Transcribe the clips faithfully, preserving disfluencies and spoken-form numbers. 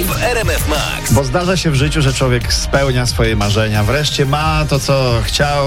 w R M F Max. Bo zdarza się w życiu, że człowiek spełnia swoje marzenia. Wreszcie ma to, co chciał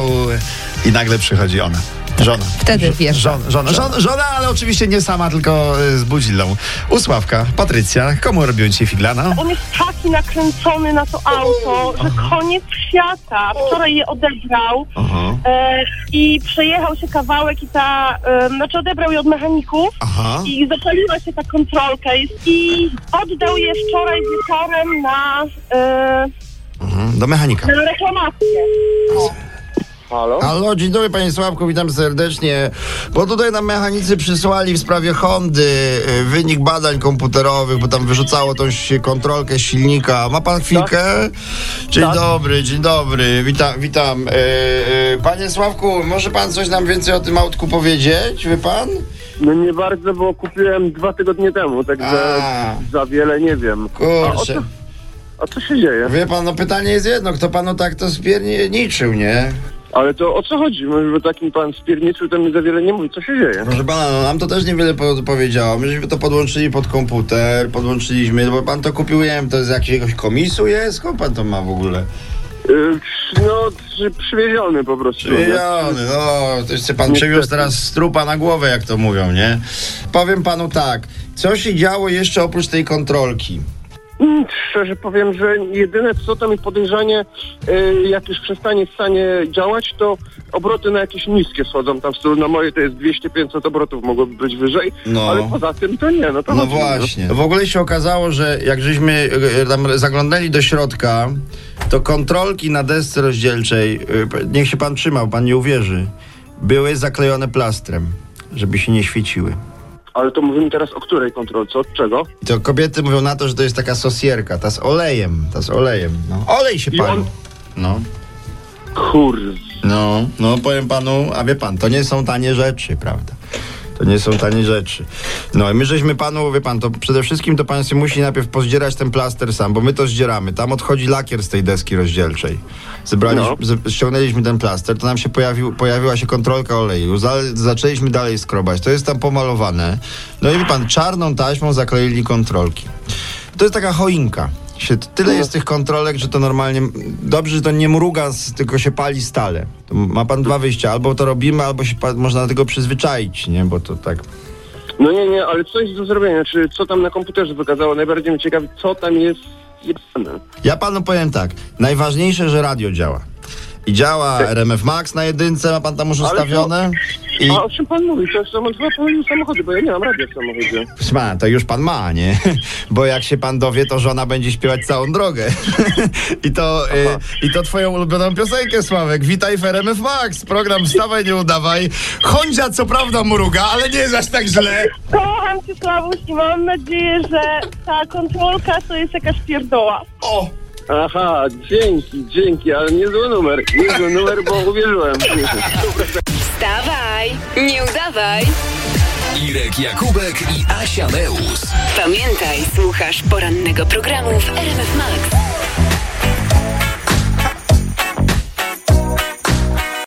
i nagle przychodzi ona. Żona. Wtedy wiesz. Żona, żona, żona, żona, ale oczywiście nie sama, tylko z budzillą. U Sławka, Patrycja, komu robią ci figlana? On jest taki nakręcony na to auto, że koniec świata. Wczoraj je odebrał e, i przejechał się kawałek i ta, e, znaczy odebrał je od mechaników. Aha. I zapaliła się ta kontrolka i oddał je wczoraj wieczorem na, e, mhm. do mechanika. Na reklamację. O. Halo? Halo, dzień dobry panie Sławku, witam serdecznie. Bo tutaj nam mechanicy przysłali w sprawie Hondy y, wynik badań komputerowych, bo tam wyrzucało tą kontrolkę silnika. Ma pan chwilkę? Tak? Dzień tak. dobry, dzień dobry, witam, witam. Y, y, panie Sławku, może pan coś nam więcej o tym autku powiedzieć, wie pan? No nie bardzo, bo kupiłem dwa tygodnie temu, także A. za wiele nie wiem. Kurczę. A, o co, a co się dzieje? Wie pan, no pytanie jest jedno, kto panu tak to spierniczył, nie? Ale to o co chodzi? Może bo takim pan spierniczył, to mi za wiele nie mówi. Co się dzieje? Proszę pana, no nam to też niewiele po- powiedziało. Myśmy to podłączyli pod komputer, podłączyliśmy, bo pan to kupił, nie wiem, to z jakiegoś komisu jest? Skąd pan to ma w ogóle? Yy, no, przy, przywieziony po prostu. Przywieziony, no, to jeszcze pan przewiózł teraz strupa na głowę, jak to mówią, nie? Powiem panu tak, co się działo jeszcze oprócz tej kontrolki? Mm, szczerze powiem, że jedyne co to mi podejrzanie, yy, jak już przestanie w stanie działać, to obroty na jakieś niskie schodzą. Tam w stylu na moje to jest dwieście pięćset obrotów, mogłoby być wyżej, no. ale poza tym to nie. No, to no chodzi, właśnie. No. W ogóle się okazało, że jak żeśmy tam zaglądali do środka, to kontrolki na desce rozdzielczej, niech się pan trzymał, pan nie uwierzy, były zaklejone plastrem, żeby się nie świeciły. Ale to mówimy teraz o której kontrolce? Od czego? To kobiety mówią na to, że to jest taka sosierka, ta z olejem, ta z olejem. No. Olej się pali. On... No. Kur... No, no powiem panu, a wie pan, to nie są tanie rzeczy, prawda? To nie są tanie rzeczy. No i my żeśmy panu, wie pan, to przede wszystkim to pan się musi najpierw pozdzierać ten plaster sam, bo my to zdzieramy. Tam odchodzi lakier z tej deski rozdzielczej. Zebraliśmy, no. z, ściągnęliśmy ten plaster, to nam się pojawił, pojawiła się kontrolka oleju. Za, zaczęliśmy dalej skrobać. To jest tam pomalowane. No i wie pan, czarną taśmą zakleili kontrolki. To jest taka choinka. Się, tyle jest tych kontrolek, że to normalnie, dobrze, że to nie mruga, tylko się pali stale. To ma pan dwa wyjścia, albo to robimy, albo się pa, można do tego przyzwyczaić, nie, bo to tak... No nie, nie, ale co jest do zrobienia, czy co tam na komputerze wykazało, najbardziej mnie ciekawi, co tam jest jebane. Ja panu powiem tak, najważniejsze, że radio działa. I działa R M F Max na jedynce, ma pan tam już ustawione. I... A o czym pan mówi? To są dwa samochody, bo ja nie mam radia w samochodzie. Ma, to już pan ma, nie? Bo jak się pan dowie, to żona będzie śpiewać całą drogę. I to y, i to twoją ulubioną piosenkę, Sławek. Witaj w R M F Max. Program Wstawaj, nie udawaj. Hondzia co prawda mruga, ale nie jest aż tak źle. Kocham cię, Sławuś, i mam nadzieję, że ta kontrolka to jest jakaś pierdoła. O! Aha, dzięki, dzięki, ale niezły numer, niezły numer, bo uwierzyłem. Wstawaj, nie udawaj. Irek Jakubek i Asia Meus. Pamiętaj, słuchasz porannego programu w R M F Max.